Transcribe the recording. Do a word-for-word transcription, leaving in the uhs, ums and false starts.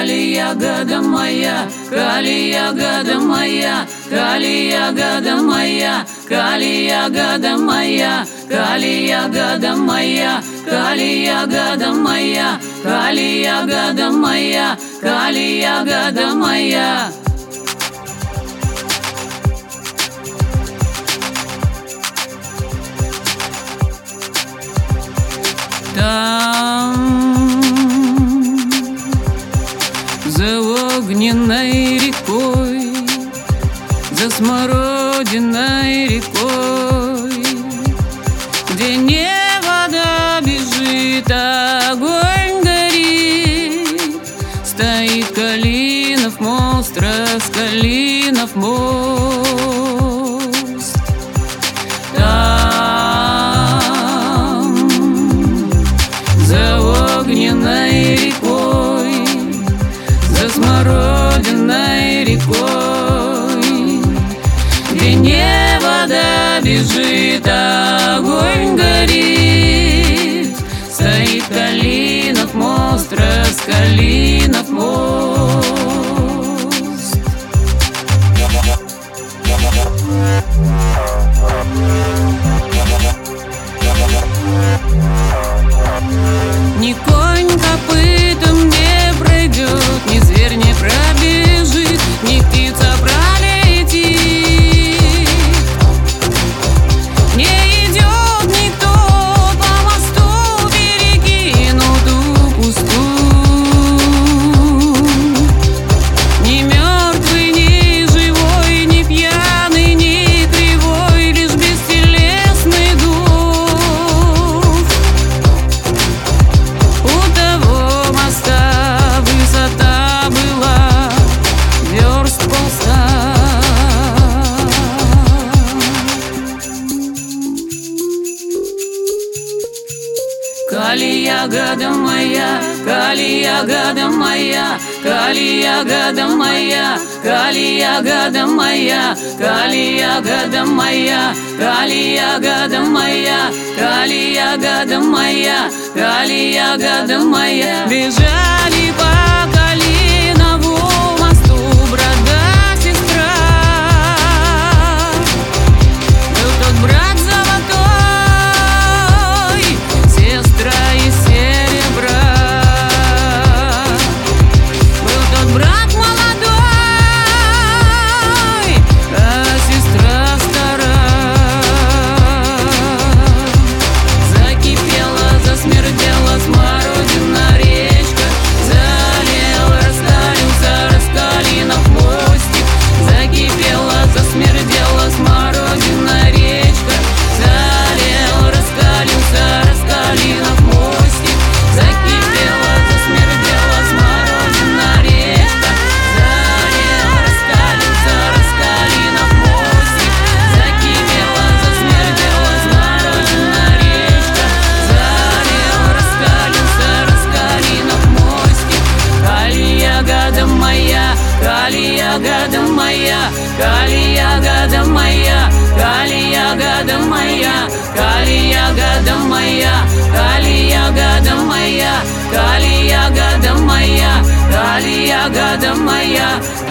Кали ягода моя, кали ягода моя, кали ягода моя, кали ягода моя, кали ягода моя, кали ягода моя, кали ягода моя, кали ягода моя. Там, за огненной рекой, за смородиной рекой, где не вода бежит, а огонь горит, стоит Калинов мост, Раскалинов мост. Там, за огненной рекой, за смородиной рекой, где не вода бежит, а огонь горит, стоит Калинов мост, Раскалинов мост. Ни конь копытом не пройдет, ни зверь не пробежит, ни птица пролетит. Не идет никто по мосту, перекинуту пустую. Ни мертвый, ни живой, ни пьяный, ни кривой, лишь бестелесный дух. У того моста высота была верст полста. Кали ягода моя, кали ягода моя, кали ягода моя, кали ягода моя, кали ягода моя, кали ягода моя, кали ягода моя, кали ягода моя. Бежали по Калинову мосту брат да сестра. Был тот брат золотой, сестра из серебра. Был тот брат молодой, а сестра стара. Закипела, засмердела смородина речка, залил, расталился Раскалинов мостик. Закипела, засмердела смородина речка, залил, раскалился Раскалинов мостик. Закипела, засмердела смородина речка, залил, раскалился Раскалинов мостик. Закипела, засмердела смородина речка, залил, раскалился Раскалинов мостик. Кали ягода моя, кали ягода моя, кали ягода моя, кали ягода моя, кали ягода моя, кали ягода моя, кали ягода моя, кали ягода моя,